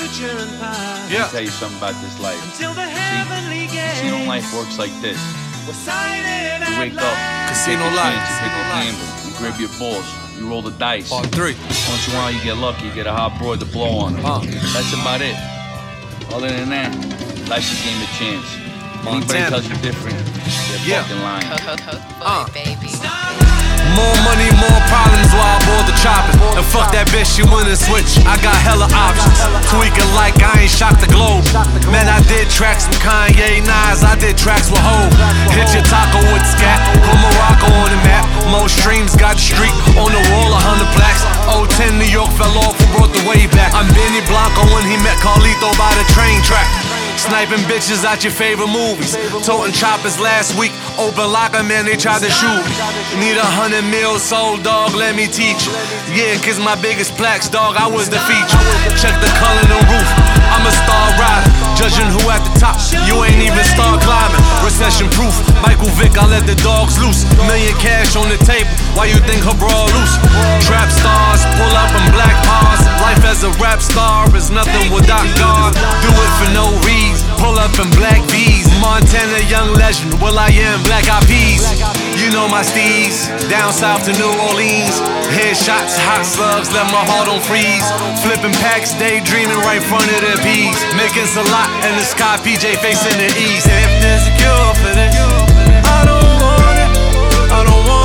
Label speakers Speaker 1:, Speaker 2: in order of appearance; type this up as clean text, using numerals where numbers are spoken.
Speaker 1: Let me tell you something about this life. Casino life works like this. You wake up,
Speaker 2: Casino
Speaker 1: take a
Speaker 2: life.
Speaker 1: chance, you pick a gamble, you grab your balls, you roll the dice.
Speaker 2: Part 3.
Speaker 1: Once in a while you get lucky, you get a hot broad to blow on it. That's about it. Other than that, life's a game of chance. Anybody tells you different, they're fucking lying.
Speaker 3: Baby.
Speaker 2: More money, more problems while I board the chopper. And fuck that bitch, she wanna switch. I got hella options. Tweaking like I ain't shocked the globe. Man, I did tracks with Kanye, Nas, I did tracks with Hov. Hit your taco with scat, put Morocco on the map. Most streams got the streak on the wall, 100 plaques. 010 New York fell off, who brought the wave back. I'm Benny Blanco when he met Carlito by the train track. Sniping bitches out your favorite movies. Toting choppers last week. Open locker, man, they tried to shoot me. Need 100 mil sold, dog, let me teach you. Yeah, cause my biggest plaques, dog, I was the feature. Check the color on the roof, I'm a star rider. Judging who at the top, you ain't even start climbing. Recession proof, Michael Vick, I let the dogs loose. Million cash on the table, why you think her bra loose? Trap stars, pull up in black cars. Life as a rap star is nothing without God. Do it for no reason. Pull up in black V's. Montana young legend, Will I Am, Black Eyed Peas. You know my steez, down south to New Orleans. Headshots, hot slugs, let my heart on freeze. Flipping packs, daydreaming right in front of the P's. Making Salat and the sky, PJ facing the east. If there's a cure for this, I don't want it, I don't want